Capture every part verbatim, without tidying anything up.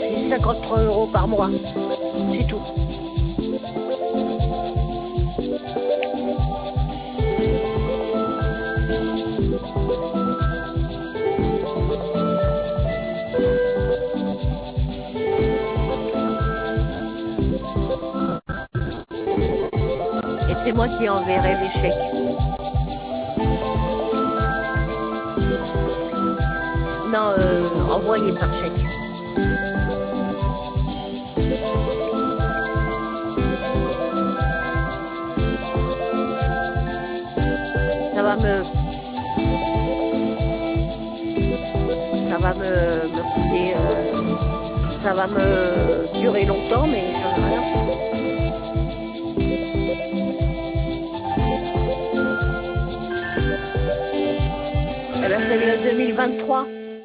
c'est cinquante-trois euros par mois. C'est tout. Et c'est moi qui enverrai les chèques. Non, euh, envoyé par chèque. Ça va me... Ça va me, me coûter... Euh, ça va me durer longtemps, mais ça ne rien. Eh ben, c'est le deux mille vingt-trois.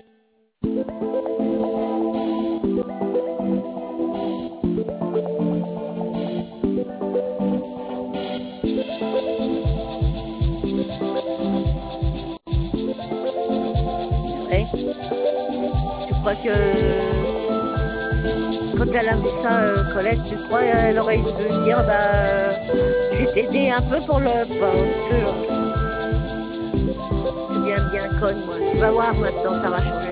Tu crois que quand elle a vu ça, euh, Colette, tu crois qu'elle aurait dû se dire bah euh, je vais t'aider un peu pour le bah, je deviens bien conne moi. Tu vas voir maintenant, ça va changer.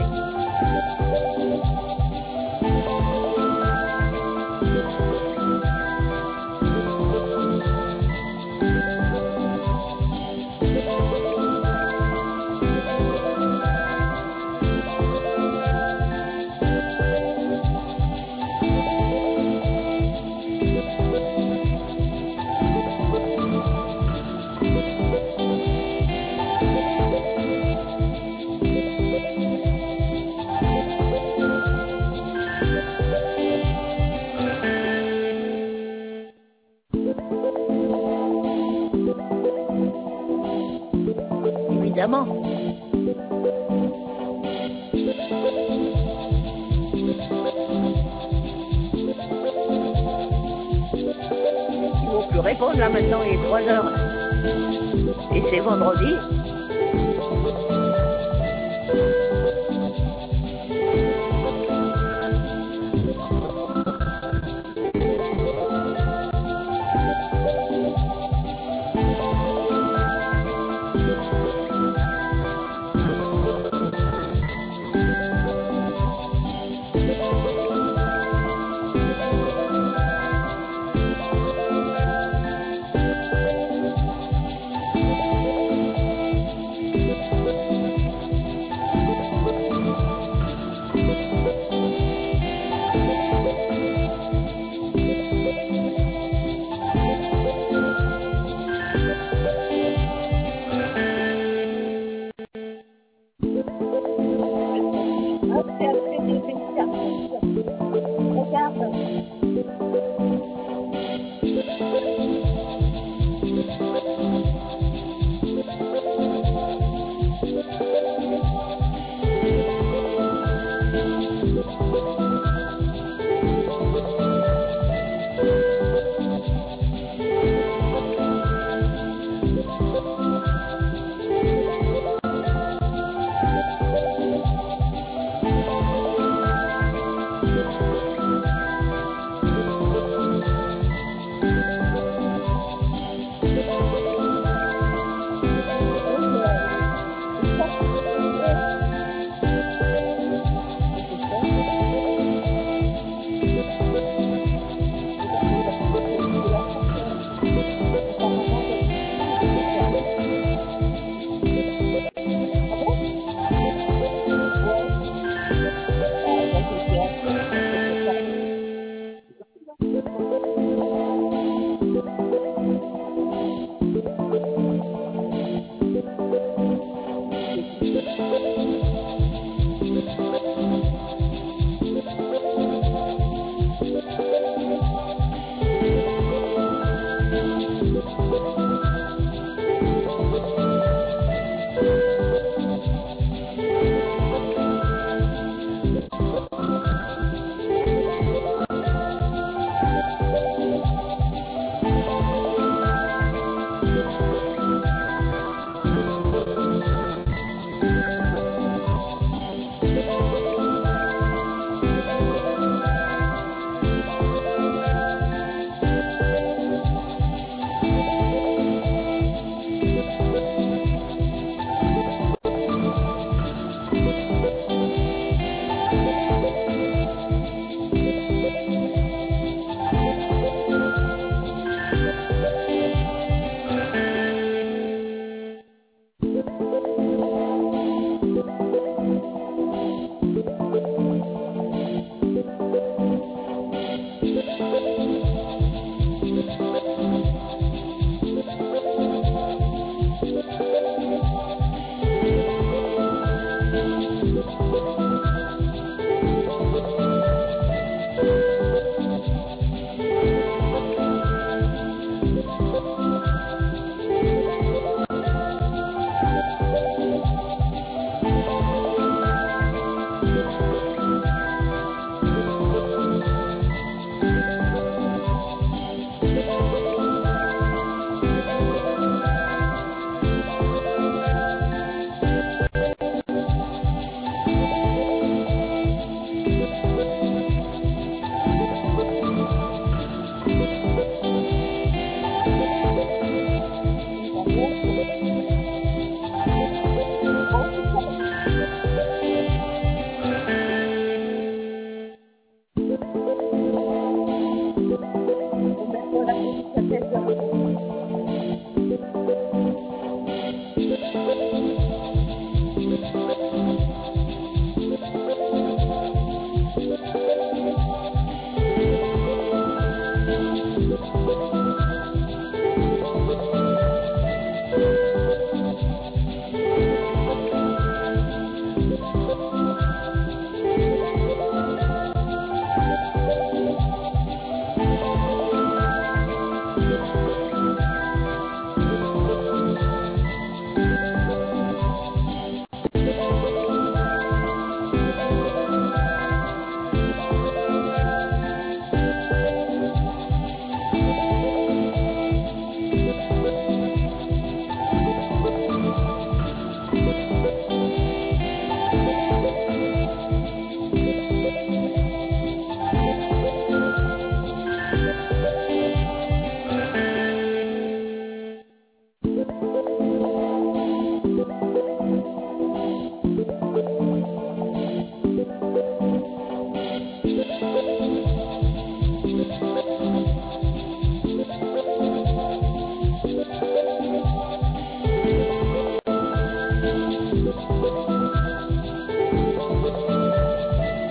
Évidemment. Ils vont plus répondre là maintenant, il est trois heures. Et c'est vendredi.